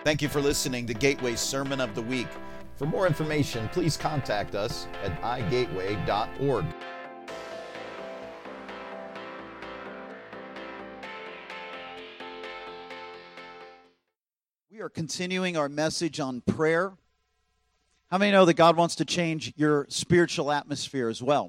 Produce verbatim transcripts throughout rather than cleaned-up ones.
Thank you for listening to Gateway's Sermon of the Week. For more information, please contact us at i gateway dot org. We are continuing our message on prayer. How many know that God wants to change your spiritual atmosphere as well?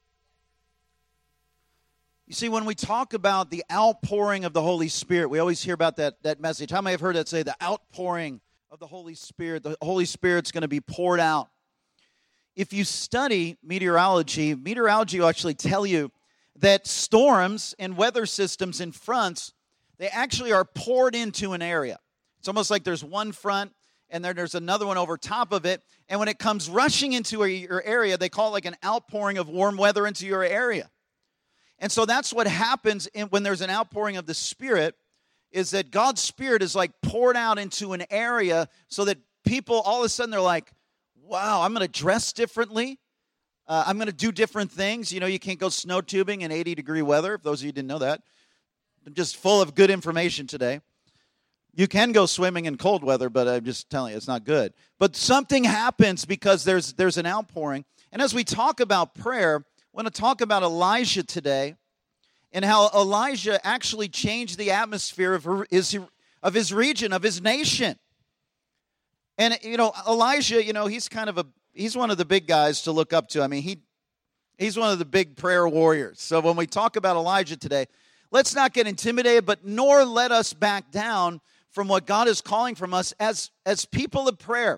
You see, when we talk about the outpouring of the Holy Spirit, we always hear about that, that message. How many have heard that say the outpouring of the Holy Spirit? The Holy Spirit's going to be poured out. If you study meteorology, meteorology will actually tell you that storms and weather systems in fronts, they actually are poured into an area. It's almost like there's one front and then there's another one over top of it. And when it comes rushing into a, your area, they call it like an outpouring of warm weather into your area. And so that's what happens in, when there's an outpouring of the Spirit, is that God's Spirit is like poured out into an area so that people, all of a sudden, they're like, wow, I'm going to dress differently. Uh, I'm going to do different things. You know, you can't go snow tubing in eighty degree weather, if those of you didn't know that. I'm just full of good information today. You can go swimming in cold weather, but I'm just telling you, it's not good. But something happens because there's there's an outpouring. And as we talk about prayer, I want to talk about Elijah today and how Elijah actually changed the atmosphere of his, of his region, of his nation. And, you know, Elijah, you know, he's kind of a, he's one of the big guys to look up to. I mean, he he's one of the big prayer warriors. So when we talk about Elijah today, let's not get intimidated, but nor let us back down from what God is calling from us as, as people of prayer.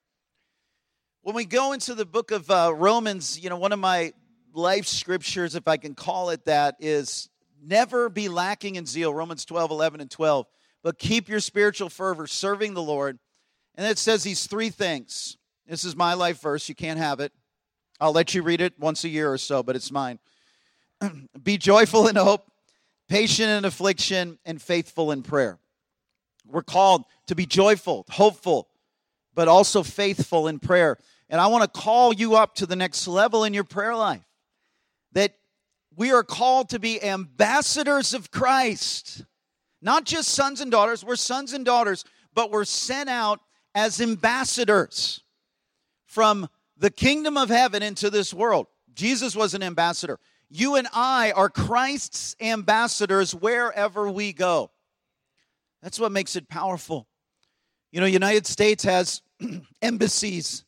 When we go into the book of uh, Romans, you know, one of my life scriptures, if I can call it that, is never be lacking in zeal, Romans twelve, eleven, and twelve, but keep your spiritual fervor, serving the Lord. And it says these three things. This is my life verse. You can't have it. I'll let you read it once a year or so, but it's mine. Be joyful in hope, patient in affliction, and faithful in prayer. We're called to be joyful, hopeful, but also faithful in prayer. And I want to call you up to the next level in your prayer life. That we are called to be ambassadors of Christ. Not just sons and daughters. We're sons and daughters, but we're sent out as ambassadors from the kingdom of heaven into this world. Jesus was an ambassador. You and I are Christ's ambassadors wherever we go. That's what makes it powerful. You know, United States has embassies.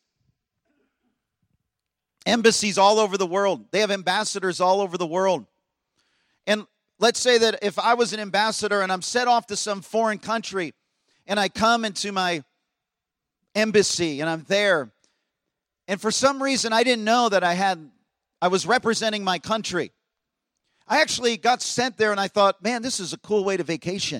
Embassies all over the world. They have ambassadors all over the world. And let's say that if I was an ambassador and I'm sent off to some foreign country and I come into my embassy and I'm there, and for some reason I didn't know that I had, I was representing my country. I actually got sent there and I thought, man, this is a cool way to vacation.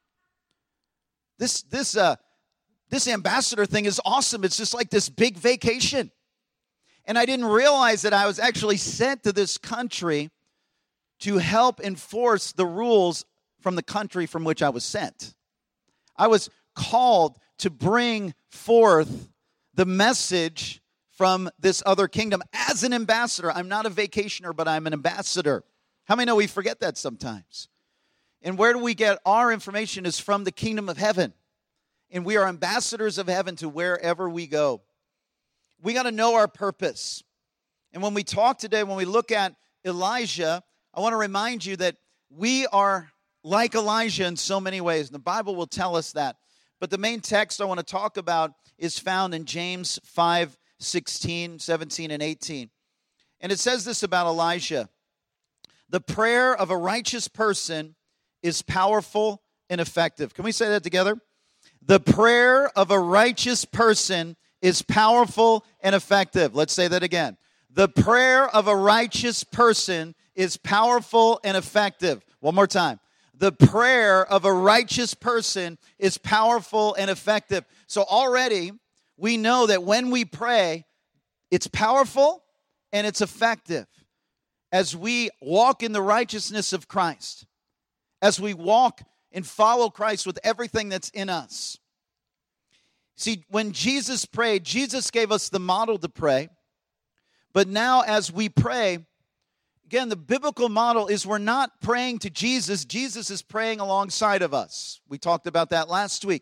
This, this, uh, this ambassador thing is awesome. It's just like this big vacation. And I didn't realize that I was actually sent to this country to help enforce the rules from the country from which I was sent. I was called to bring forth the message from this other kingdom as an ambassador. I'm not a vacationer, but I'm an ambassador. How many know we forget that sometimes? And where do we get our information is from the kingdom of heaven. And we are ambassadors of heaven to wherever we go. We got to know our purpose. And when we talk today, when we look at Elijah, I want to remind you that we are like Elijah in so many ways. And the Bible will tell us that. But the main text I want to talk about is found in James five, sixteen, seventeen, and eighteen. And it says this about Elijah. The prayer of a righteous person is powerful and effective. Can we say that together? The prayer of a righteous person is powerful and effective. Let's say that again. The prayer of a righteous person is powerful and effective. One more time. The prayer of a righteous person is powerful and effective. So already we know that when we pray, it's powerful and it's effective as we walk in the righteousness of Christ, as we walk and follow Christ with everything that's in us. See, when Jesus prayed, Jesus gave us the model to pray. But now as we pray, again, the biblical model is we're not praying to Jesus. Jesus is praying alongside of us. We talked about that last week.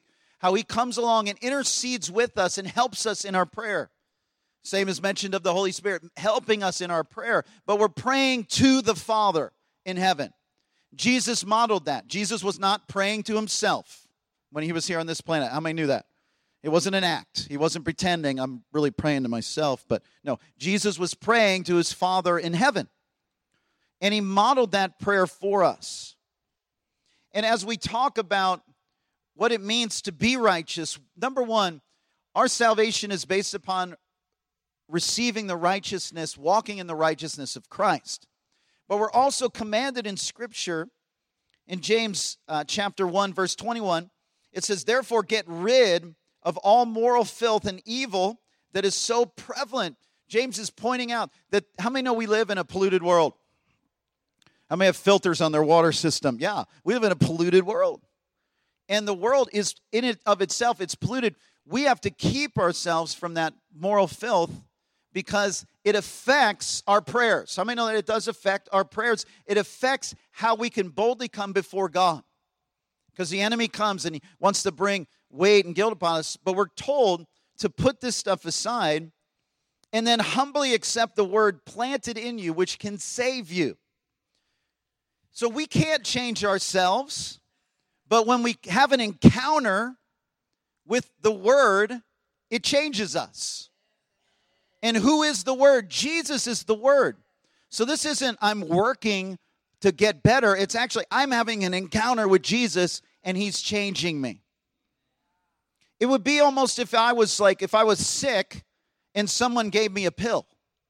how he comes along and intercedes with us and helps us in our prayer. Same as mentioned of the Holy Spirit, helping us in our prayer. But we're praying to the Father in heaven. Jesus modeled that. Jesus was not praying to himself when he was here on this planet. How many knew that? It wasn't an act. He wasn't pretending, I'm really praying to myself. But no, Jesus was praying to his Father in heaven. And he modeled that prayer for us. And as we talk about what it means to be righteous, number one, our salvation is based upon receiving the righteousness, walking in the righteousness of Christ. But we're also commanded in Scripture, in James uh, chapter one, verse twenty-one, it says, therefore get rid of all moral filth and evil that is so prevalent. James is pointing out that, how many know we live in a polluted world? How many have filters on their water system? Yeah, we live in a polluted world. And the world is, in it of itself, it's polluted. We have to keep ourselves from that moral filth because it affects our prayers. How many know that it does affect our prayers? It affects how we can boldly come before God. Because the enemy comes and he wants to bring weight and guilt upon us. But we're told to put this stuff aside and then humbly accept the word planted in you, which can save you. So we can't change ourselves. But when we have an encounter with the Word, it changes us. And who is the Word? Jesus is the Word. So this isn't I'm working to get better. It's actually I'm having an encounter with Jesus and he's changing me. It would be almost if I was like, if I was sick and someone gave me a pill.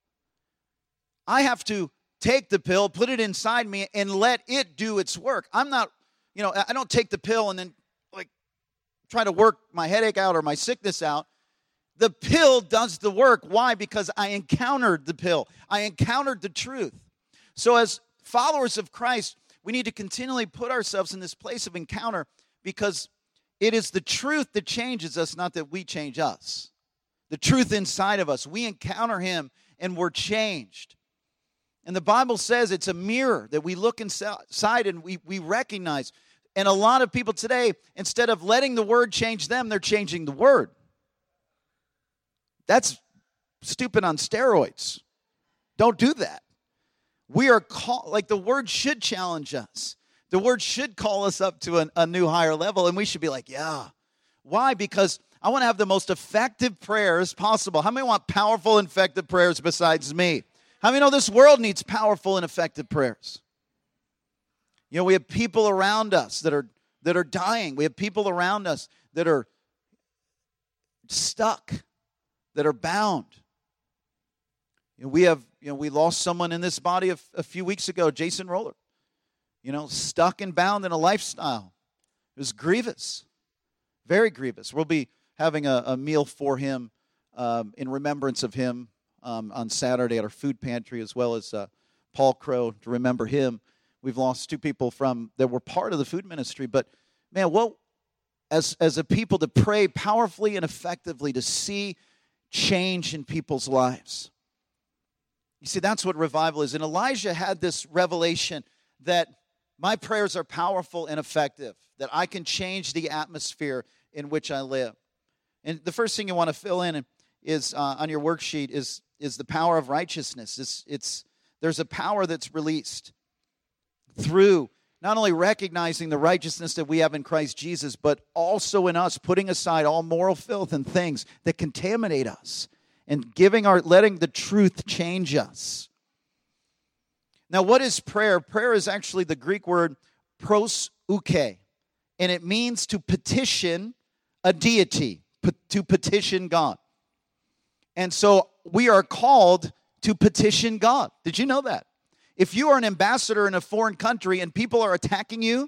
I have to take the pill, put it inside me, and let it do its work. I'm not You know, I don't take the pill and then, like, try to work my headache out or my sickness out. The pill does the work. Why? Because I encountered the pill. I encountered the truth. So as followers of Christ, we need to continually put ourselves in this place of encounter because it is the truth that changes us, not that we change us. The truth inside of us. We encounter him and we're changed. And the Bible says it's a mirror that we look inside and we, we recognize. And a lot of people today, instead of letting the word change them, they're changing the word. That's stupid on steroids. Don't do that. We are called, like the word should challenge us. The word should call us up to a, a new higher level. And we should be like, yeah. Why? Because I want to have the most effective prayers possible. How many want powerful, effective prayers besides me? How many know this world needs powerful and effective prayers? You know, we have people around us that are that are dying. We have people around us that are stuck, that are bound. You know, we have, you know, we lost someone in this body a, a few weeks ago, Jason Roller. You know, stuck and bound in a lifestyle. It was grievous, very grievous. We'll be having a, a meal for him um, in remembrance of him. Um, on Saturday at our food pantry, as well as uh, Paul Crow, to remember him. We've lost two people from that were part of the food ministry. But, man, well, as, as a people to pray powerfully and effectively to see change in people's lives. You see, that's what revival is. And Elijah had this revelation that my prayers are powerful and effective, that I can change the atmosphere in which I live. And the first thing you want to fill in is uh, on your worksheet is is the power of righteousness. It's, it's, there's a power that's released through not only recognizing the righteousness that we have in Christ Jesus, but also in us putting aside all moral filth and things that contaminate us and giving our, letting the truth change us. Now, what is prayer? Prayer is actually the Greek word proseuche, and it means to petition a deity, to petition God. And so we are called to petition God. Did you know that? If you are an ambassador in a foreign country and people are attacking you,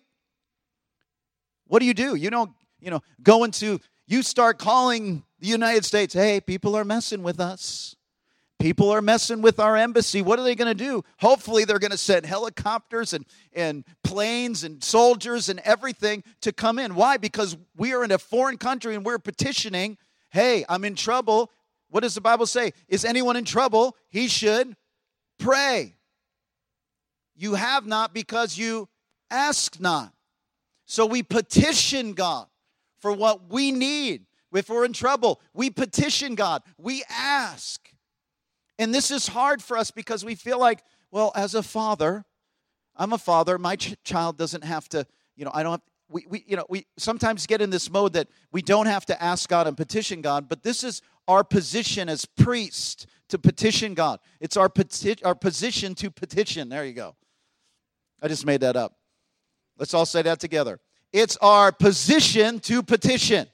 what do you do? You don't, you know, go into, you start calling the United States, hey, people are messing with us. People are messing with our embassy. What are they going to do? Hopefully they're going to send helicopters and, and planes and soldiers and everything to come in. Why? Because we are in a foreign country and we're petitioning, hey, I'm in trouble. What does the Bible say? Is anyone in trouble? He should pray. You have not because you ask not. So we petition God for what we need. If we're in trouble, we petition God. We ask. And this is hard for us because we feel like, well, as a father, I'm a father. My ch- child doesn't have to, you know, I don't have, we, we, you know, we sometimes get in this mode that we don't have to ask God and petition God, but this is our position as priests to petition God. It's our, peti- our position to petition. There you go. I just made that up. Let's all say that together. It's our position to petition.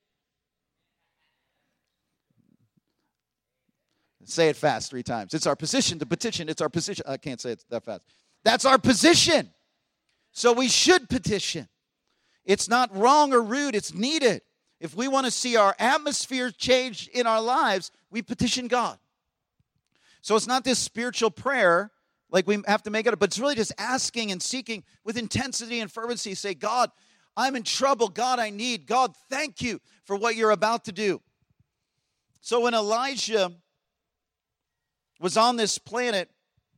Say it fast three times. It's our position to petition. It's our position. I can't say it that fast. That's our position. So we should petition. It's not wrong or rude. It's needed. If we want to see our atmosphere change in our lives, we petition God. So it's not this spiritual prayer like we have to make it up, but it's really just asking and seeking with intensity and fervency. Say, God, I'm in trouble. God, I need. God, thank you for what you're about to do. So when Elijah was on this planet,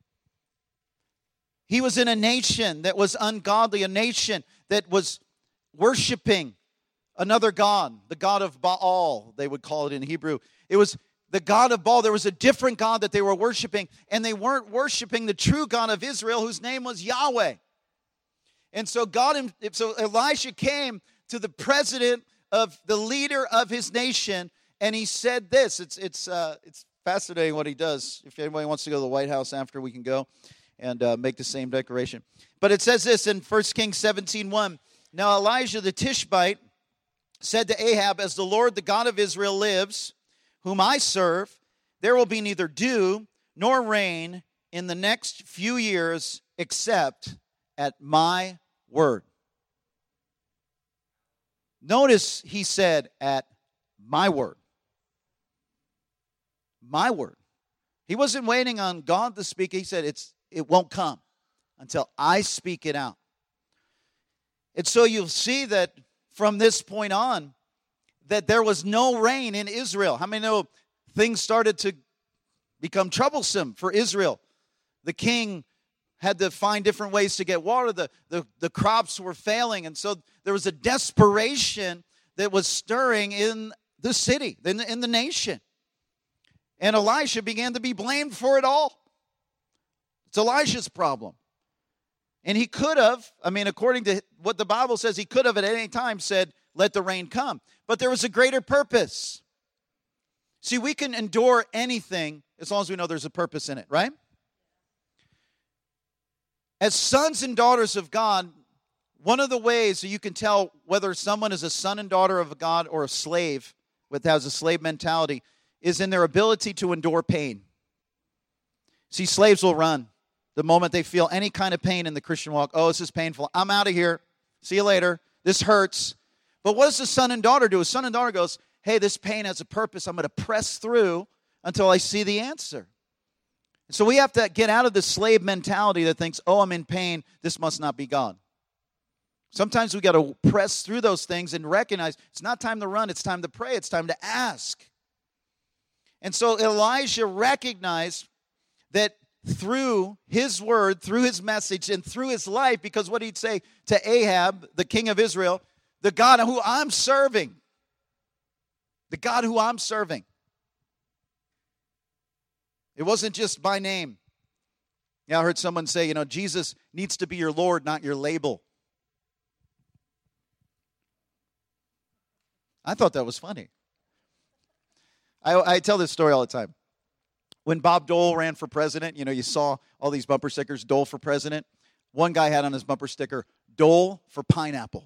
he was in a nation that was ungodly, a nation that was worshiping another god, the god of Baal, they would call it in Hebrew. It was the god of Baal. There was a different god that they were worshiping, and they weren't worshiping the true God of Israel, whose name was Yahweh. And so God, so Elisha came to the president of the leader of his nation, and he said this. It's it's uh, it's fascinating what he does. If anybody wants to go to the White House after, we can go and uh, make the same declaration. But it says this in First Kings seventeen one. Now Elijah the Tishbite said to Ahab, as the Lord, the God of Israel, lives, whom I serve, there will be neither dew nor rain in the next few years except at my word. Notice he said, at my word. My word. He wasn't waiting on God to speak. He said, it's it won't come until I speak it out. And so you'll see that from this point on, that there was no rain in Israel. How many know things started to become troublesome for Israel? The king had to find different ways to get water. The, the, the crops were failing. And so there was a desperation that was stirring in the city, in the, in the nation. And Elisha began to be blamed for it all. It's Elisha's problem. And he could have, I mean, according to what the Bible says, he could have at any time said, let the rain come. But there was a greater purpose. See, we can endure anything as long as we know there's a purpose in it, right? As sons and daughters of God, one of the ways that you can tell whether someone is a son and daughter of God or a slave, that has a slave mentality, is in their ability to endure pain. See, slaves will run the moment they feel any kind of pain in the Christian walk. Oh, this is painful. I'm out of here. See you later. This hurts. But what does the son and daughter do? A son and daughter goes, hey, this pain has a purpose. I'm going to press through until I see the answer. So we have to get out of the slave mentality that thinks, oh, I'm in pain. This must not be God. Sometimes we got to press through those things and recognize it's not time to run. It's time to pray. It's time to ask. And so Elijah recognized that through his word, through his message, and through his life, because what he'd say to Ahab, the king of Israel, the God who I'm serving, the God who I'm serving. It wasn't just by name. Yeah, I heard someone say, you know, Jesus needs to be your Lord, not your label. I thought that was funny. I, I tell this story all the time. When Bob Dole ran for president, you know, you saw all these bumper stickers, Dole for president. One guy had on his bumper sticker, Dole for pineapple.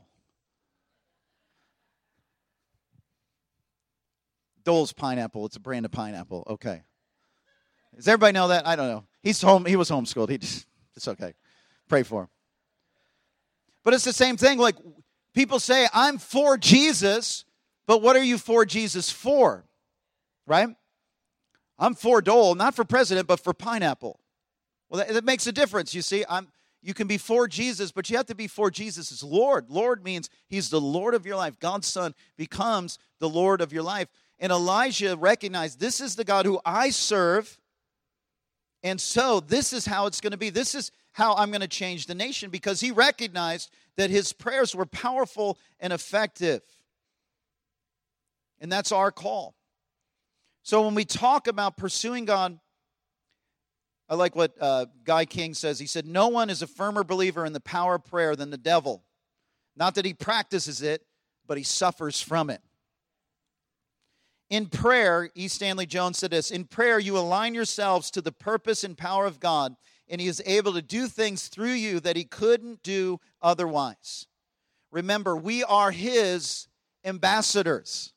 Dole's pineapple. It's a brand of pineapple. Okay. Does everybody know that? I don't know. He's home. He was homeschooled. He just, it's okay. Pray for him. But it's the same thing. Like, people say, I'm for Jesus, but what are you for Jesus for? Right? I'm for Dole, not for president, but for pineapple. Well, that, that makes a difference, you see. I'm, you can be for Jesus, but you have to be for Jesus as Lord. Lord means he's the Lord of your life. God's son becomes the Lord of your life. And Elijah recognized, this is the God who I serve, and so this is how it's going to be. This is how I'm going to change the nation, because he recognized that his prayers were powerful and effective. And that's our call. So when we talk about pursuing God, I like what uh, Guy King says. He said, no one is a firmer believer in the power of prayer than the devil. Not that he practices it, but he suffers from it. In prayer, E. Stanley Jones said this, in prayer you align yourselves to the purpose and power of God, and he is able to do things through you that he couldn't do otherwise. Remember, we are his ambassadors.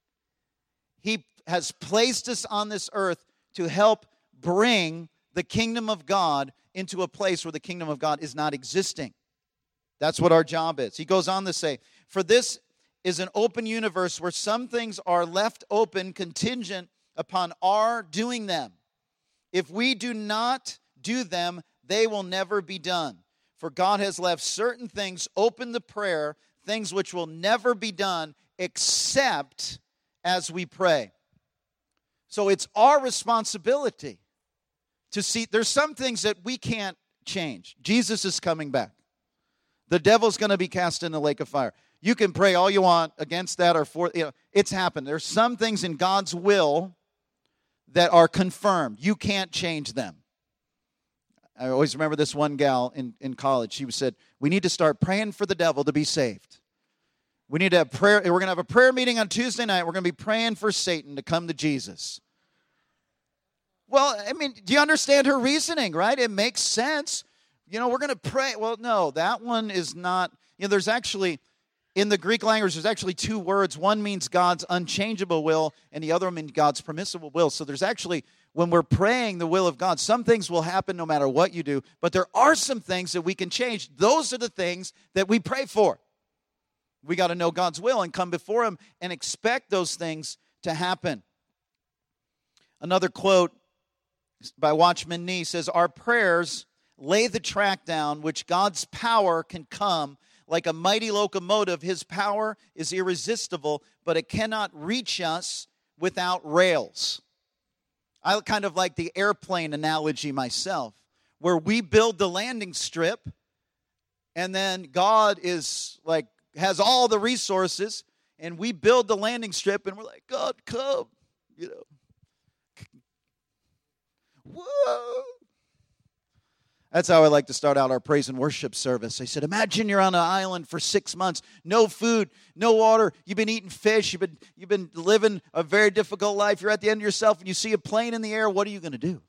He has placed us on this earth to help bring the kingdom of God into a place where the kingdom of God is not existing. That's what our job is. He goes on to say, for this is an open universe where some things are left open contingent upon our doing them. If we do not do them, they will never be done. For God has left certain things open to prayer, things which will never be done except as we pray. So it's our responsibility to see. There's some things that we can't change. Jesus is coming back. The devil's going to be cast in the lake of fire. You can pray all you want against that or for, you know, it's happened. There's some things in God's will that are confirmed. You can't change them. I always remember this one gal in, in college. She said, we need to start praying for the devil to be saved. We need to have prayer. We're going to have a prayer meeting on Tuesday night. We're going to be praying for Satan to come to Jesus. Well, I mean, do you understand her reasoning, right? It makes sense. You know, we're going to pray. Well, no, that one is not. You know, there's actually, in the Greek language, there's actually two words. One means God's unchangeable will, and the other one means God's permissible will. So there's actually, when we're praying the will of God, some things will happen no matter what you do, but there are some things that we can change. Those are the things that we pray for. We got to know God's will and come before him and expect those things to happen. Another quote by Watchman Nee says, our prayers lay the track down which God's power can come like a mighty locomotive. His power is irresistible, but it cannot reach us without rails. I kind of like the airplane analogy myself, where we build the landing strip, and then God is like, has all the resources, and we build the landing strip, and we're like, God, come, you know. Whoa. That's how I like to start out our praise and worship service. I said, imagine you're on an island for six months, no food, no water. You've been eating fish. You've been, you've been living a very difficult life. You're at the end of yourself, and you see a plane in the air. What are you going to do?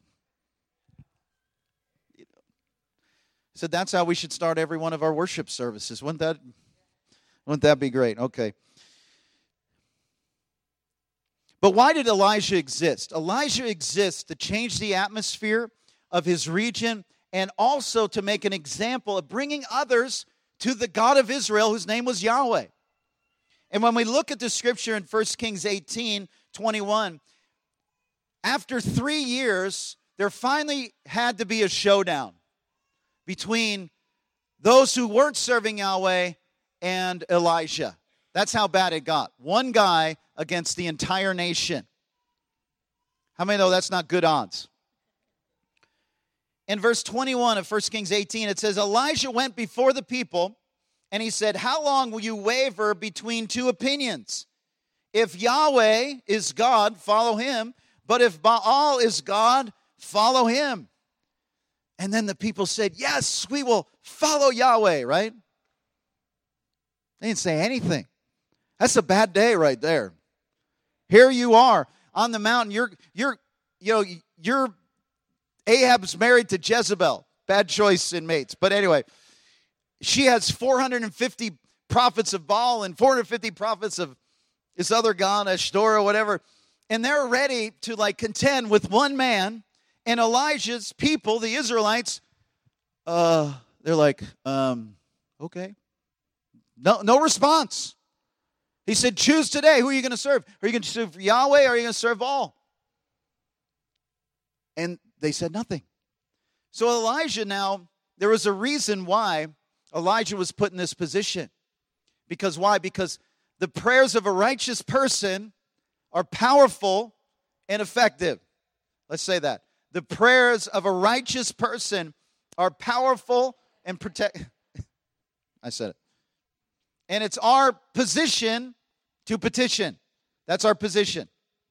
You know. So that's how we should start every one of our worship services. Wouldn't that, wouldn't that be great? Okay. But why did Elijah exist? Elijah exists to change the atmosphere of his region, and also to make an example of bringing others to the God of Israel, whose name was Yahweh. And when we look at the scripture in First Kings eighteen twenty-one, after three years, there finally had to be a showdown between those who weren't serving Yahweh and Elijah. That's how bad it got. One guy against the entire nation. How many know that's not good odds? In verse twenty-one of First Kings eighteen, it says, Elijah went before the people, and he said, how long will you waver between two opinions? If Yahweh is God, follow him. But if Baal is God, follow him. And then the people said, yes, we will follow Yahweh, right? They didn't say anything. That's a bad day right there. Here you are on the mountain. You're, you're, you know, you're Ahab's married to Jezebel. Bad choice in mates. But anyway, she has four hundred fifty prophets of Baal and four hundred fifty prophets of this other god, Ashtor or whatever. And they're ready to like contend with one man. And Elijah's people, the Israelites, uh, they're like, um, okay. No, no response. He said, choose today. Who are you going to serve? Are you going to serve Yahweh or are you going to serve Baal? And they said nothing. So Elijah now, there was a reason why Elijah was put in this position. Because why? Because the prayers of a righteous person are powerful and effective. Let's say that. The prayers of a righteous person are powerful and protect. I said it. And it's our position to petition. That's our position.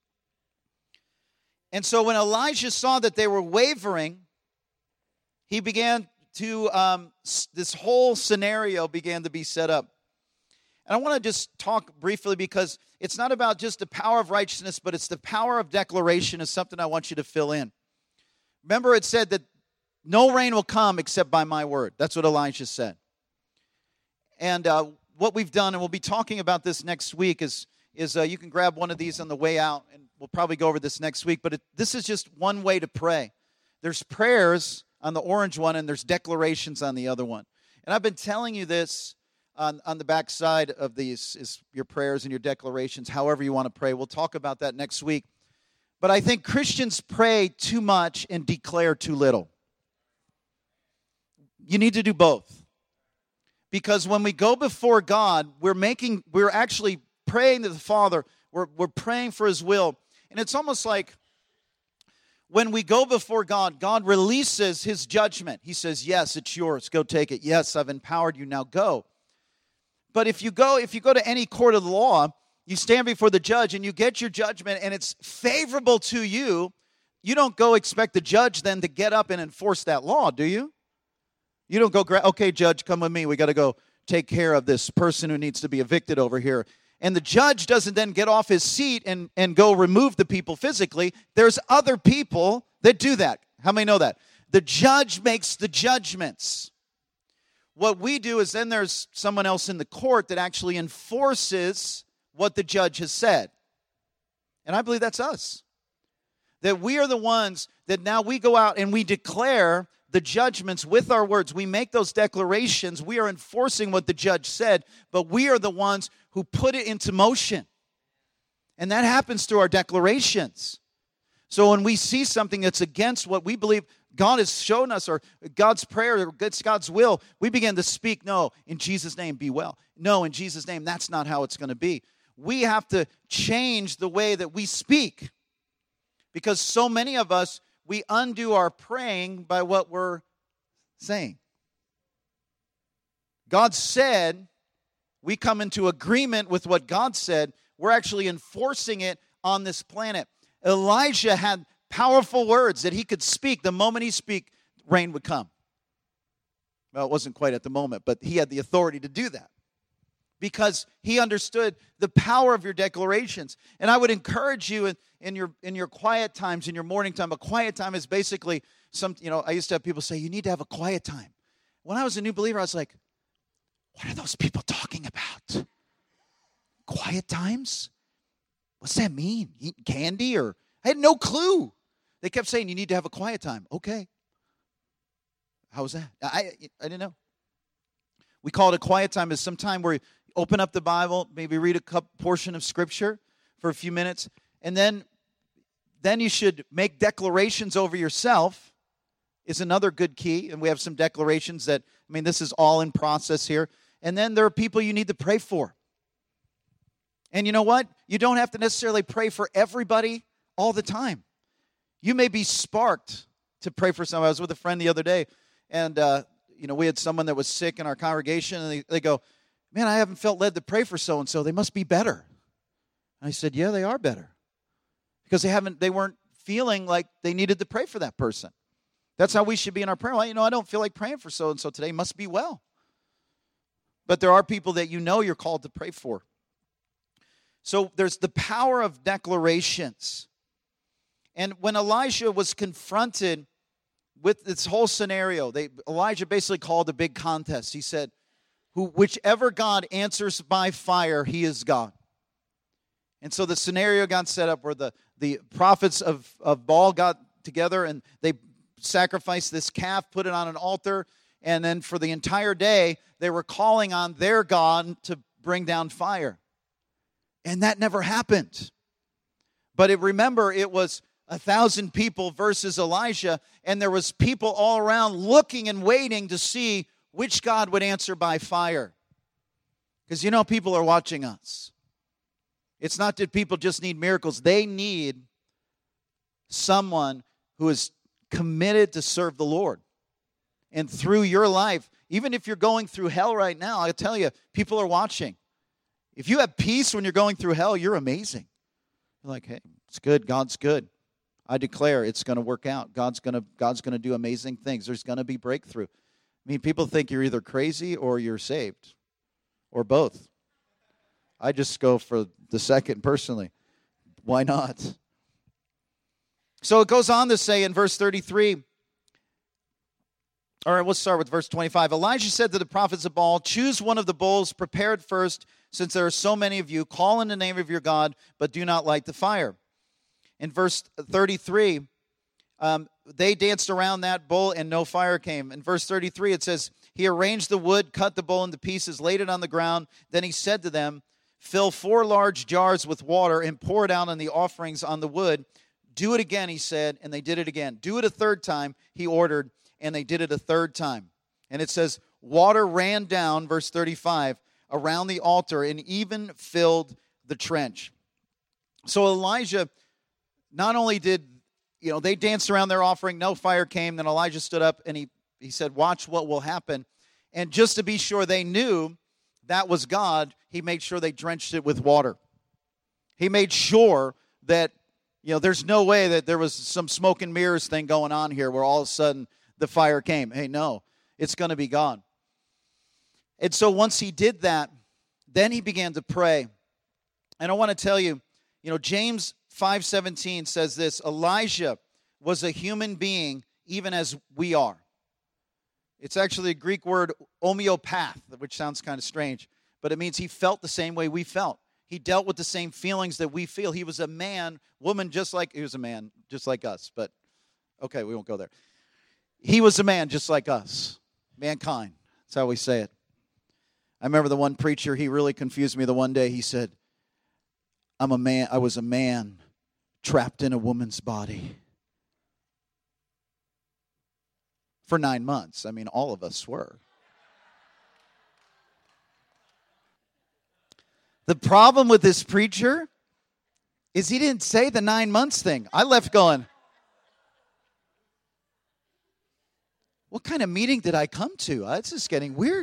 And so when Elijah saw that they were wavering, he began to, um, this whole scenario began to be set up. And I want to just talk briefly because it's not about just the power of righteousness, but it's the power of declaration is something I want you to fill in. Remember it said that no rain will come except by my word. That's what Elijah said. And uh, what we've done, and we'll be talking about this next week, is, is uh, you can grab one of these on the way out, and we'll probably go over this next week, but it, this is just one way to pray. There's prayers on the orange one, and there's declarations on the other one. And I've been telling you this on, on the back side of these is your prayers and your declarations, however you want to pray. We'll talk about that next week. But I think Christians pray too much and declare too little. You need to do both. Because when we go before God, we're making, we're actually praying to the Father. We're, we're praying for His will. And it's almost like when we go before God, God releases His judgment. He says, yes, it's yours. Go take it. Yes, I've empowered you. Now go. But if you go, if you go to any court of the law, you stand before the judge and you get your judgment and it's favorable to you, you don't go expect the judge then to get up and enforce that law, do you? You don't go, okay, judge, come with me. We got to go take care of this person who needs to be evicted over here. And the judge doesn't then get off his seat and, and go remove the people physically. There's other people that do that. How many know that? The judge makes the judgments. What we do is then there's someone else in the court that actually enforces what the judge has said. And I believe that's us. That we are the ones that now we go out and we declare the judgments with our words. We make those declarations. We are enforcing what the judge said, but we are the ones who put it into motion. And that happens through our declarations. So when we see something that's against what we believe God has shown us, or God's prayer, or it's God's will, we begin to speak, no, in Jesus' name, be well. No, in Jesus' name, that's not how it's going to be. We have to change the way that we speak. Because so many of us, we undo our praying by what we're saying. God said, we come into agreement with what God said. We're actually enforcing it on this planet. Elijah had powerful words that he could speak. The moment he speak, rain would come. Well, it wasn't quite at the moment, but he had the authority to do that. Because he understood the power of your declarations. And I would encourage you in, in your in your quiet times, in your morning time. A quiet time is basically some, you know, I used to have people say, you need to have a quiet time. When I was a new believer, I was like, what are those people talking about? Quiet times? What's that mean? Eating candy? Or I had no clue. They kept saying, you need to have a quiet time. Okay. How was that? I, I didn't know. We call it a quiet time as some time where you open up the Bible, maybe read a couple, portion of Scripture for a few minutes, and then, then you should make declarations over yourself is another good key. And we have some declarations that, I mean, this is all in process here. And then there are people you need to pray for. And you know what? You don't have to necessarily pray for everybody all the time. You may be sparked to pray for someone. I was with a friend the other day, and uh, you know, we had someone that was sick in our congregation, and they, they go, man, I haven't felt led to pray for so-and-so. They must be better. And I said, yeah, they are better. Because they haven't, they weren't feeling like they needed to pray for that person. That's how we should be in our prayer life. You know, I don't feel like praying for so-and-so today. Must be well. But there are people that you know you're called to pray for. So there's the power of declarations. And when Elijah was confronted with this whole scenario, they, Elijah basically called a big contest. He said, "Who, whichever God answers by fire, he is God." And so the scenario got set up where the, the prophets of, of Baal got together and they sacrificed this calf, put it on an altar, and then for the entire day, they were calling on their God to bring down fire. And that never happened. But it, remember, it was a thousand people versus Elijah, and there was people all around looking and waiting to see which God would answer by fire. Because you know, people are watching us. It's not that people just need miracles. They need someone who is committed to serve the Lord. And through your life, even if you're going through hell right now, I'll tell you, people are watching. If you have peace when you're going through hell, you're amazing. You're like, hey, it's good. God's good. I declare it's going to work out. God's going to God's going to do amazing things. There's going to be breakthrough. I mean, people think you're either crazy or you're saved, or both. I just go for the second personally. Why not? So it goes on to say in verse thirty-three, all right, let's start with verse twenty-five. Elijah said to the prophets of Baal, choose one of the bulls prepared first, since there are so many of you. Call in the name of your God, but do not light the fire. In verse thirty-three, um, they danced around that bull and no fire came. In verse thirty-three, it says, he arranged the wood, cut the bull into pieces, laid it on the ground. Then he said to them, fill four large jars with water and pour it out on the offerings on the wood. Do it again, he said, and they did it again. Do it a third time, he ordered, and they did it a third time. And it says, water ran down, verse thirty-five, around the altar and even filled the trench. So Elijah, not only did, you know, they danced around their offering, no fire came, then Elijah stood up and he, he said, watch what will happen. And just to be sure they knew that was God, he made sure they drenched it with water. He made sure that, you know, there's no way that there was some smoke and mirrors thing going on here where all of a sudden the fire came. Hey, no, it's going to be God. And so once he did that, then he began to pray. And I want to tell you, you know, James five seventeen says this, Elijah was a human being even as we are. It's actually a Greek word, homeopath, which sounds kind of strange, but it means he felt the same way we felt. He dealt with the same feelings that we feel. He was a man, woman just like, he was a man just like us, but okay, we won't go there. He was a man just like us, mankind. That's how we say it. I remember the one preacher, he really confused me the one day. He said, I'm a man, I was a man trapped in a woman's body. For nine months. I mean, all of us were. The problem with this preacher is he didn't say the nine months thing. I left going, what kind of meeting did I come to? It's just getting weird.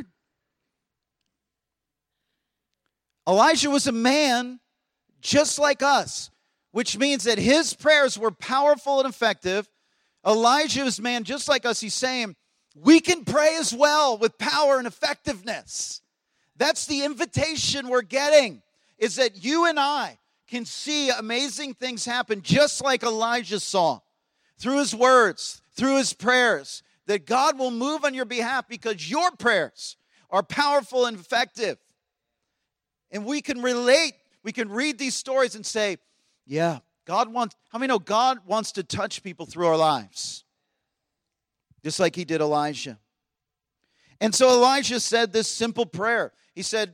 Elijah was a man just like us, which means that his prayers were powerful and effective. Elijah is a man just like us. He's saying, we can pray as well with power and effectiveness. That's the invitation we're getting, is that you and I can see amazing things happen just like Elijah saw through his words, through his prayers, that God will move on your behalf because your prayers are powerful and effective. And we can relate, we can read these stories and say, yeah, God wants, how many know God wants to touch people through our lives? Just like he did Elijah. And so Elijah said this simple prayer. He said,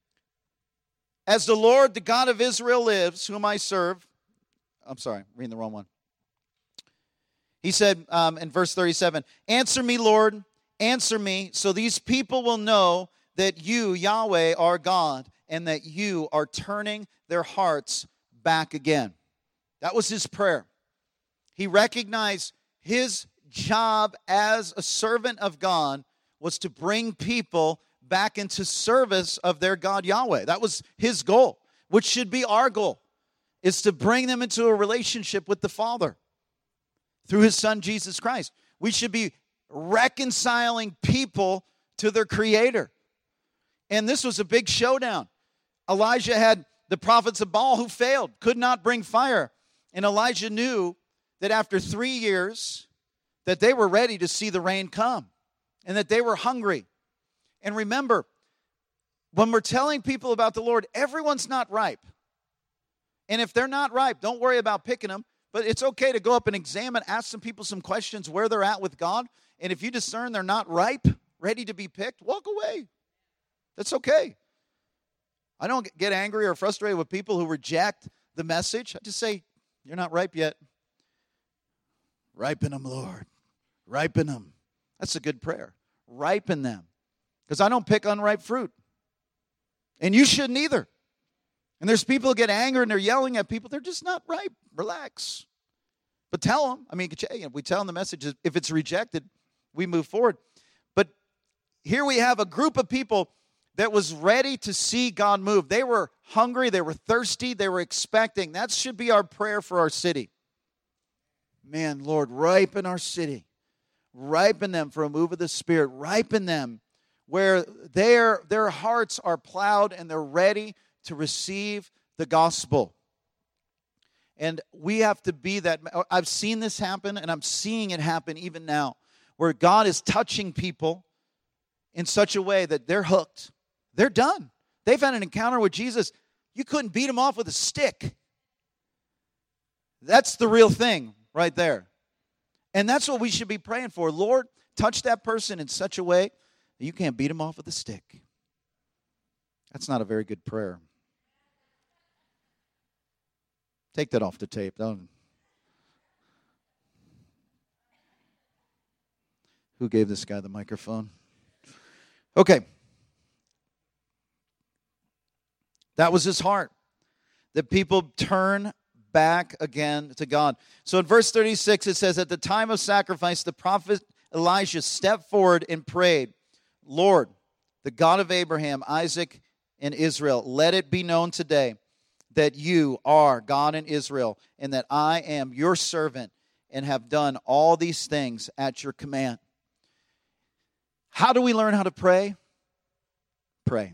as the Lord, the God of Israel lives, whom I serve. I'm sorry, reading the wrong one. He said um, in verse thirty-seven, answer me, Lord, answer me, so these people will know that you, Yahweh, are God, and that you are turning their hearts back again. That was his prayer. He recognized his job as a servant of God was to bring people back into service of their God Yahweh. That was his goal, which should be our goal, is to bring them into a relationship with the Father through his Son, Jesus Christ. We should be reconciling people to their Creator. And this was a big showdown. Elijah had the prophets of Baal who failed, could not bring fire. And Elijah knew that after three years, that they were ready to see the rain come and that they were hungry. And remember, when we're telling people about the Lord, everyone's not ripe. And if they're not ripe, don't worry about picking them. But it's okay to go up and examine, ask some people some questions where they're at with God. And if you discern they're not ripe, ready to be picked, walk away. That's okay. I don't get angry or frustrated with people who reject the message. I just say, you're not ripe yet. Ripen them, Lord. Ripen them. That's a good prayer. Ripen them. Because I don't pick unripe fruit. And you shouldn't either. And there's people who get angry and they're yelling at people. They're just not ripe. Relax. But tell them. I mean, if we tell them the message, if it's rejected, we move forward. But here we have a group of people that was ready to see God move. They were hungry, they were thirsty, they were expecting. That should be our prayer for our city. Man, Lord, ripen our city. Ripen them for a move of the Spirit. Ripen them where their, their hearts are plowed and they're ready to receive the gospel. And we have to be that. I've seen this happen, and I'm seeing it happen even now, where God is touching people in such a way that they're hooked. They're done. They've had an encounter with Jesus. You couldn't beat them off with a stick. That's the real thing right there. And that's what we should be praying for. Lord, touch that person in such a way that you can't beat them off with a stick. That's not a very good prayer. Take that off the tape. Don't. Who gave this guy the microphone? Okay. That was his heart. That people turn back again to God. So in verse thirty-six, it says, at the time of sacrifice, the prophet Elijah stepped forward and prayed, Lord, the God of Abraham, Isaac, and Israel, let it be known today that you are God in Israel, and that I am your servant and have done all these things at your command. How do we learn how to pray? Pray.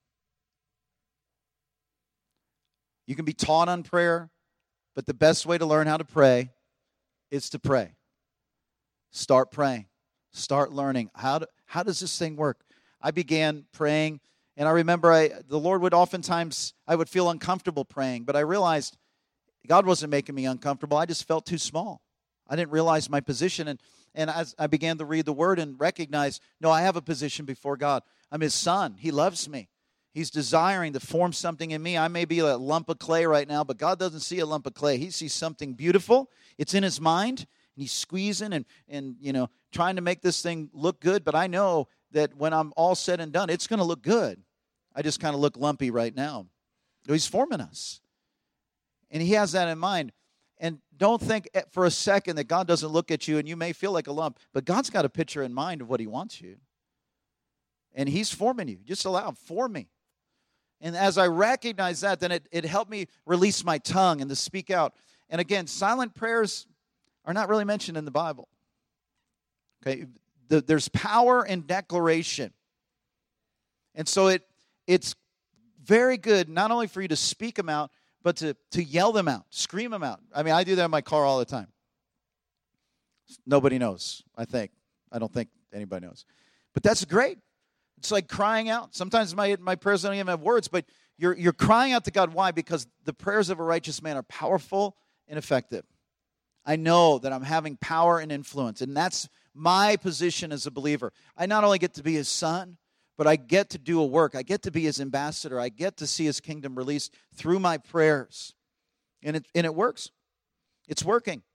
You can be taught on prayer, but the best way to learn how to pray is to pray. Start praying. Start learning. How do, how does this thing work? I began praying, and I remember I, the Lord would oftentimes, I would feel uncomfortable praying, but I realized God wasn't making me uncomfortable. I just felt too small. I didn't realize my position, and, and as I began to read the Word and recognize, no, I have a position before God. I'm His son. He loves me. He's desiring to form something in me. I may be a lump of clay right now, but God doesn't see a lump of clay. He sees something beautiful. It's in His mind, and He's squeezing and, and you know, trying to make this thing look good, but I know that when I'm all said and done, it's going to look good. I just kind of look lumpy right now. He's forming us. And He has that in mind. And don't think for a second that God doesn't look at you and you may feel like a lump, but God's got a picture in mind of what He wants you. And He's forming you. Just allow Him, form me. And as I recognize that, then it, it helped me release my tongue and to speak out. And again, silent prayers are not really mentioned in the Bible. Okay, the, there's power in declaration. And so it it's very good not only for you to speak them out, but to, to yell them out, scream them out. I mean, I do that in my car all the time. Nobody knows, I think. I don't think anybody knows. But that's great. It's like crying out. Sometimes my, my prayers don't even have words, but you're, you're crying out to God. Why? Because the prayers of a righteous man are powerful and effective. I know that I'm having power and influence, and that's my position as a believer. I not only get to be His son, but I get to do a work. I get to be His ambassador. I get to see His kingdom released through my prayers. And it, and it works. It's working.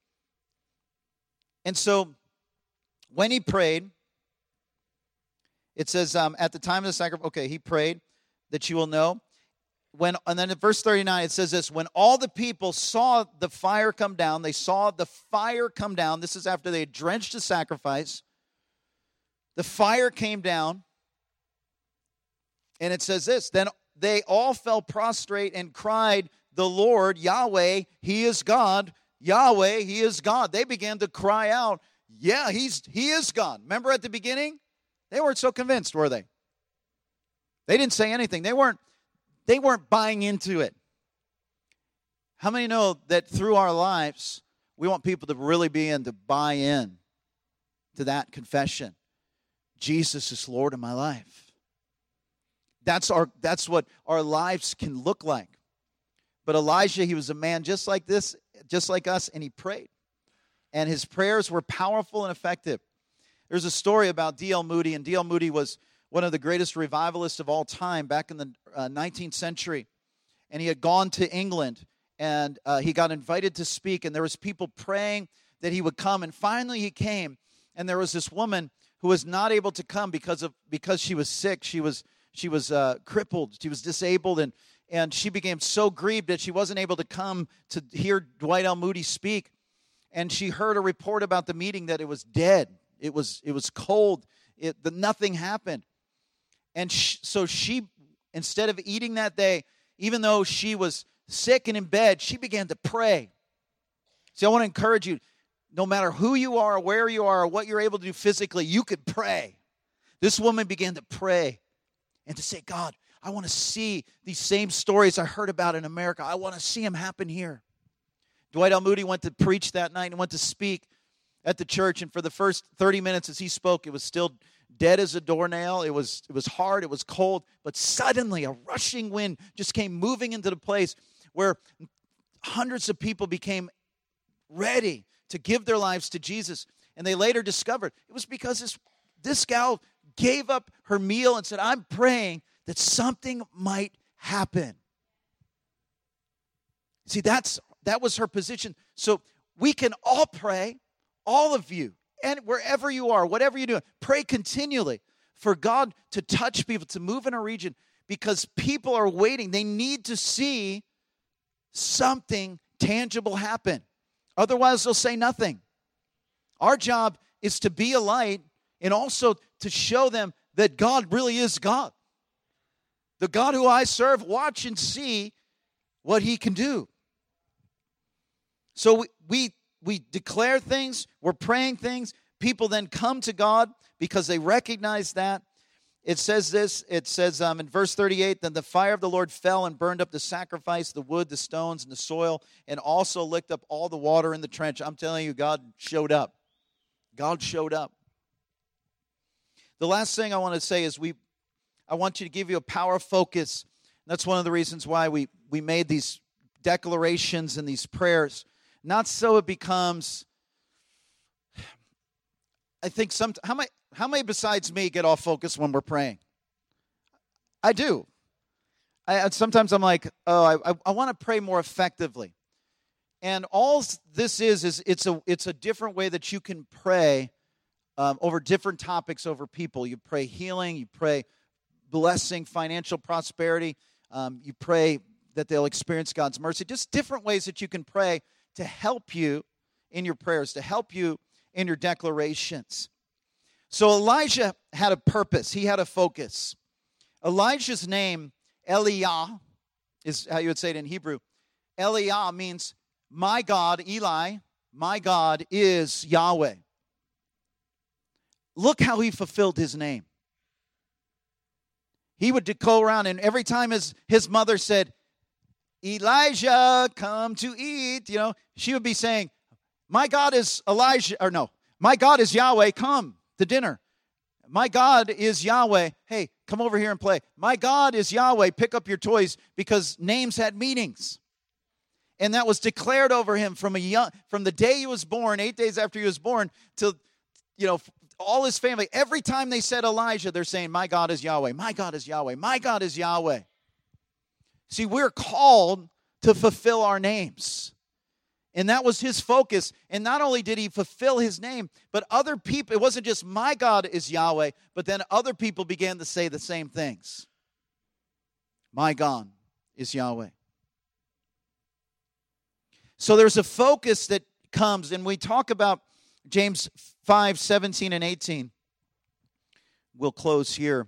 And so when he prayed, it says um, at the time of the sacrifice, okay, he prayed that you will know. When, and then in verse thirty-nine, it says this, when all the people saw the fire come down, they saw the fire come down. This is after they had drenched the sacrifice. The fire came down. And it says this, then they all fell prostrate and cried, the Lord, Yahweh, He is God. Yahweh, He is God. They began to cry out, yeah, he's He is God. Remember at the beginning? They weren't so convinced, were they? They didn't say anything. They weren't, they weren't buying into it. How many know that through our lives, we want people to really be in, to buy in to that confession? Jesus is Lord of my life. That's our. That's what our lives can look like. But Elijah, he was a man just like this, just like us, and he prayed. And his prayers were powerful and effective. There's a story about D L Moody, and D L Moody was one of the greatest revivalists of all time back in the uh, nineteenth century. And he had gone to England, and uh, he got invited to speak, and there was people praying that he would come. And finally he came, and there was this woman who was not able to come because of because she was sick. She was She was uh, crippled. She was disabled, and, and she became so grieved that she wasn't able to come to hear Dwight L. Moody speak. And she heard a report about the meeting that it was dead. It was it was cold. It, the, nothing happened. And sh- so she, instead of eating that day, even though she was sick and in bed, she began to pray. See, I want to encourage you, no matter who you are, where you are, or what you're able to do physically, you could pray. This woman began to pray and to say, God, I want to see these same stories I heard about in America. I want to see them happen here. Dwight L. Moody went to preach that night and went to speak at the church. And for the first thirty minutes as he spoke, it was still dead as a doornail. It was, it was hard. It was cold. But suddenly a rushing wind just came moving into the place where hundreds of people became ready to give their lives to Jesus. And they later discovered it was because this, this gal gave up her meal and said, I'm praying that something might happen. See, that's that was her position. So we can all pray, all of you, and wherever you are, whatever you do, pray continually for God to touch people, to move in a region, because people are waiting. They need to see something tangible happen. Otherwise, they'll say nothing. Our job is to be a light and also to show them that God really is God. The God who I serve, watch and see what he can do. So we, we, we declare things, we're praying things. People then come to God because they recognize that. It says this, it says um, in verse thirty-eight, then the fire of the Lord fell and burned up the sacrifice, the wood, the stones, and the soil, and also licked up all the water in the trench. I'm telling you, God showed up. God showed up. The last thing I want to say is we, I want you to give you a power focus. That's one of the reasons why we, we made these declarations and these prayers. Not so it becomes, I think some, how many, how many besides me get off focus when we're praying? I do. I, sometimes I'm like, oh, I, I want to pray more effectively. And all this is, is it's a, it's a different way that you can pray um, over different topics over people. You pray healing, you pray blessing, financial prosperity. Um, you pray that they'll experience God's mercy. Just different ways that you can pray to help you in your prayers, to help you in your declarations. So Elijah had a purpose. He had a focus. Elijah's name, Eliah, is how you would say it in Hebrew. Eliah means, my God, Eli, my God is Yahweh. Look how he fulfilled his name. He would go around, and every time his, his mother said, Elijah, come to eat, you know, she would be saying, my God is Elijah, or no, my God is Yahweh, come to dinner. My God is Yahweh, hey, come over here and play. My God is Yahweh, pick up your toys, because names had meanings. And that was declared over him from a young, from the day he was born, eight days after he was born, till, you know, all his family. Every time they said Elijah, they're saying, my God is Yahweh, my God is Yahweh, my God is Yahweh. See, we're called to fulfill our names. And that was his focus. And not only did he fulfill his name, but other people, it wasn't just my God is Yahweh, but then other people began to say the same things. My God is Yahweh. So there's a focus that comes, and we talk about James five, seventeen and eighteen. We'll close here.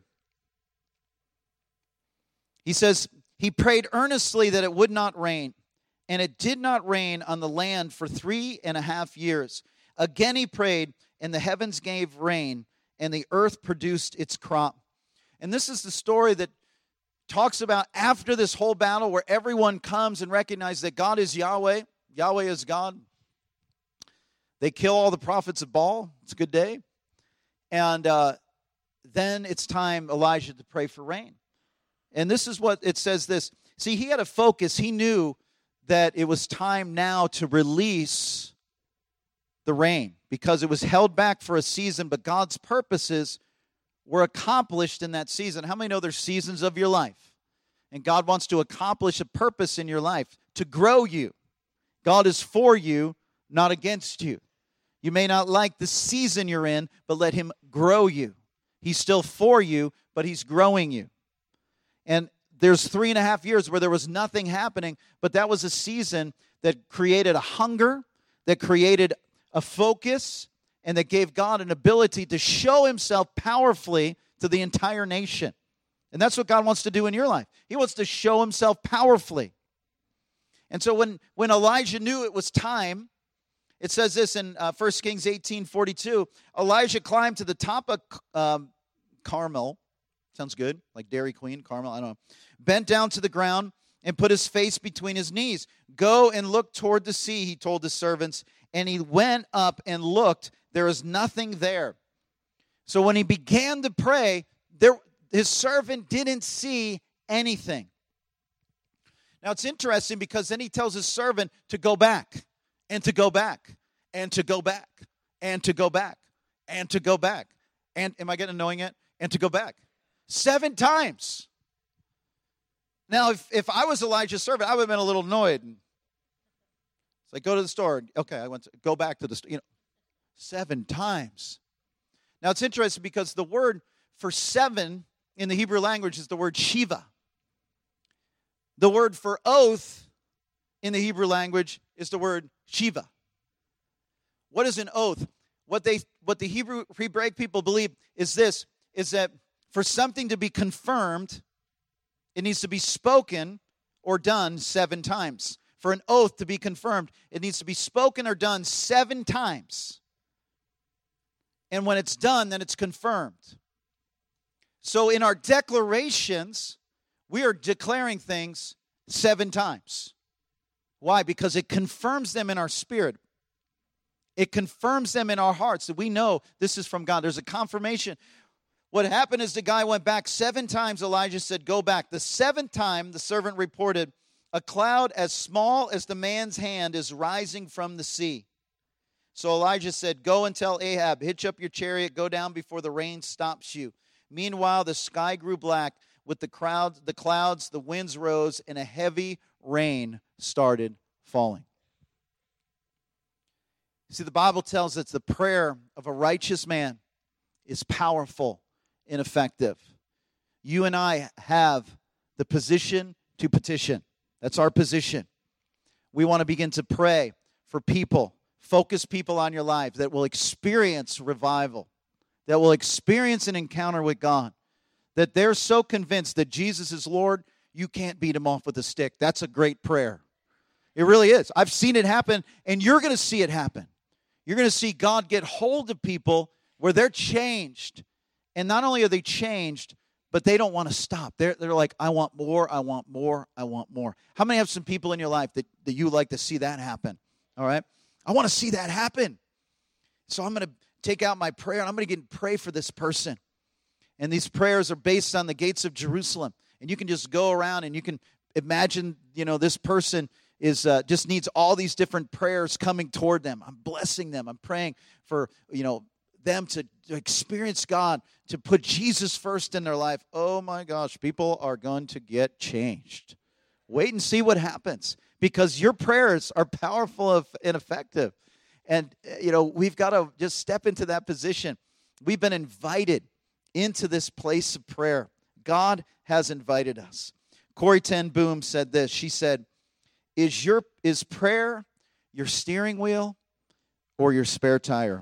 He says, he prayed earnestly that it would not rain, and it did not rain on the land for three and a half years. Again he prayed, and the heavens gave rain, and the earth produced its crop. And this is the story that talks about after this whole battle where everyone comes and recognizes that God is Yahweh. Yahweh is God. They kill all the prophets of Baal. It's a good day. And uh, then it's time, Elijah, to pray for rain. And this is what it says this. See, he had a focus. He knew that it was time now to release the rain because it was held back for a season, but God's purposes were accomplished in that season. How many know there's seasons of your life? And God wants to accomplish a purpose in your life to grow you. God is for you, not against you. You may not like the season you're in, but let him grow you. He's still for you, but he's growing you. And there's three and a half years where there was nothing happening, but that was a season that created a hunger, that created a focus, and that gave God an ability to show himself powerfully to the entire nation. And that's what God wants to do in your life. He wants to show himself powerfully. And so when, when Elijah knew it was time, it says this in uh, First Kings eighteen forty-two, Elijah climbed to the top of um, Carmel. Sounds good, like Dairy Queen, Carmel, I don't know. Bent down to the ground and put his face between his knees. Go and look toward the sea, he told his servants. And he went up and looked. There is nothing there. So when he began to pray, there, his servant didn't see anything. Now it's interesting because then he tells his servant to go back and to go back and to go back and to go back and to go back. And am I getting annoying yet? And to go back. Seven times. Now, if, if I was Elijah's servant, I would have been a little annoyed. It's like, go to the store. Okay, I went to go back to the store. You know, seven times. Now, it's interesting because the word for seven in the Hebrew language is the word Shiva. The word for oath in the Hebrew language is the word Shiva. What is an oath? What they, what the Hebrew Hebraic people believe is this, is that for something to be confirmed, it needs to be spoken or done seven times. For an oath to be confirmed, it needs to be spoken or done seven times. And when it's done, then it's confirmed. So in our declarations, we are declaring things seven times. Why? Because it confirms them in our spirit. It confirms them in our hearts that we know this is from God. There's a confirmation. What happened is the guy went back seven times. Elijah said, go back. The seventh time, the servant reported, a cloud as small as the man's hand is rising from the sea. So Elijah said, go and tell Ahab, hitch up your chariot, go down before the rain stops you. Meanwhile, the sky grew black with the crowd, the clouds, the winds rose, and a heavy rain started falling. See, the Bible tells us the prayer of a righteous man is powerful and effective. You and I have the position to petition. That's our position. We want to begin to pray for people, focus people on your life that will experience revival, that will experience an encounter with God, that they're so convinced that Jesus is Lord, you can't beat him off with a stick. That's a great prayer. It really is. I've seen it happen, and you're going to see it happen. You're going to see God get hold of people where they're changed. And not only are they changed, but they don't want to stop. They're, they're like, I want more, I want more, I want more. How many have some people in your life that, that you like to see that happen? All right? I want to see that happen. So I'm going to take out my prayer, and I'm going to get and pray for this person. And these prayers are based on the gates of Jerusalem. And you can just go around and you can imagine, you know, this person is uh, just needs all these different prayers coming toward them. I'm blessing them. I'm praying for, you know, them to, to experience God, to put Jesus first in their life. Oh my gosh, people are going to get changed. Wait and see what happens, because your prayers are powerful and effective. And, you know, we've got to just step into that position. We've been invited into this place of prayer. God has invited us. Corrie ten Boom said this. She said, Is your is prayer your steering wheel or your spare tire?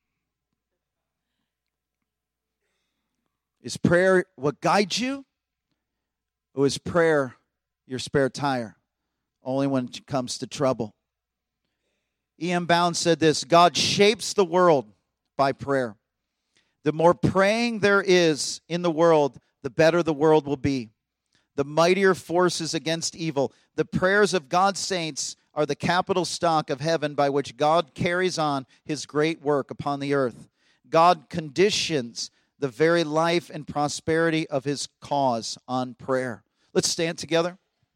Is prayer what guides you, or is prayer your spare tire? Only when it comes to trouble. E M Bounds said this, God shapes the world by prayer. The more praying there is in the world, the better the world will be. The mightier forces against evil. The prayers of God's saints are the capital stock of heaven by which God carries on his great work upon the earth. God conditions the very life and prosperity of his cause on prayer. Let's stand together.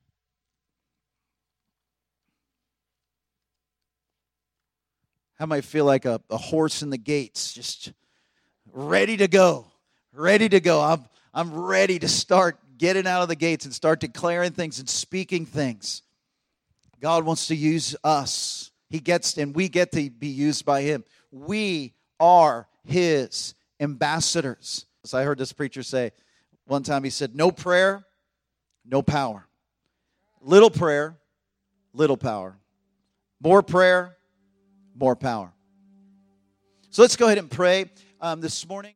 How might feel like a, a horse in the gates, just ready to go, ready to go. I'm, I'm ready to start getting out of the gates and start declaring things and speaking things. God wants to use us. He gets, and we get to be used by him. We are his ambassadors. As I heard this preacher say one time, he said, no prayer, no power. Little prayer, little power. More prayer, more power. So let's go ahead and pray um, this morning.